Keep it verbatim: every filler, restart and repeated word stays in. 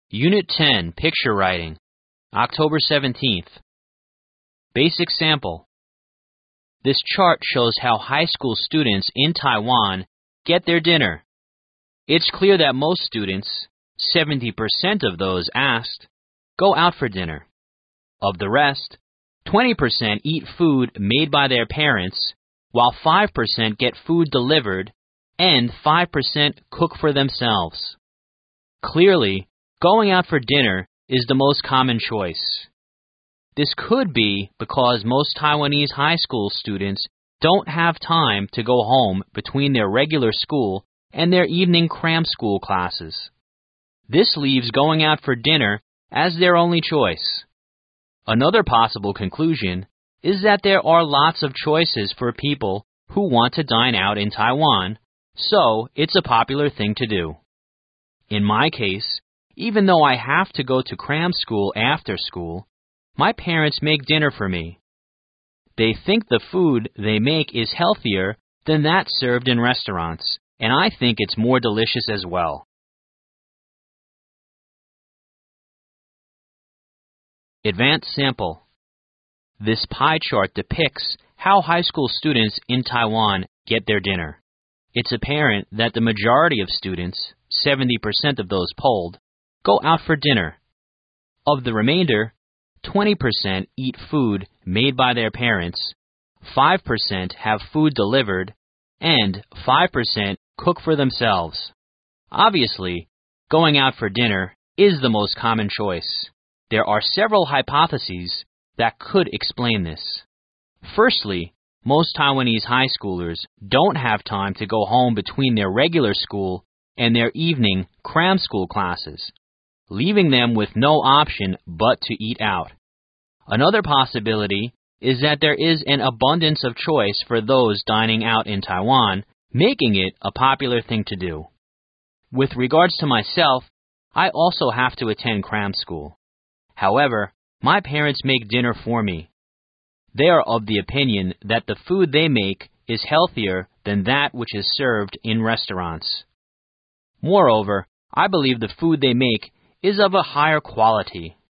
Unit ten, Picture Writing, October seventeenth. Basic Sample. This chart shows how high school students in Taiwan get their dinner. It's clear that most students, seventy percent of those asked, go out for dinner. Of the rest, twenty percent eat food made by their parents, while five percent get food delivered, and five percent cook for themselves. Clearly, going out for dinner is the most common choice. This could be because most Taiwanese high school students don't have time to go home between their regular school and their evening cram school classes. This leaves going out for dinner as their only choice. Another possible conclusion is that there are lots of choices for people who want to dine out in Taiwan, so it's a popular thing to do. In my case, even though I have to go to cram school after school, my parents make dinner for me. They think the food they make is healthier than that served in restaurants, and I think it's more delicious as well. Advanced Sample. This pie chart depicts how high school students in Taiwan get their dinner. It's apparent that the majority of students, seventy percent of those polled, go out for dinner. Of the remainder, twenty percent eat food made by their parents, five percent have food delivered, and five percent cook for themselves. Obviously, going out for dinner is the most common choice. There are several hypotheses that could explain this. Firstly, most Taiwanese high schoolers don't have time to go home between their regular school and their evening cram school classes, leaving them with no option but to eat out. Another possibility is that there is an abundance of choice for those dining out in Taiwan, making it a popular thing to do. With regards to myself, I also have to attend cram school. However, my parents make dinner for me. They are of the opinion that the food they make is healthier than that which is served in restaurants. Moreover, I believe the food they make is of a higher quality.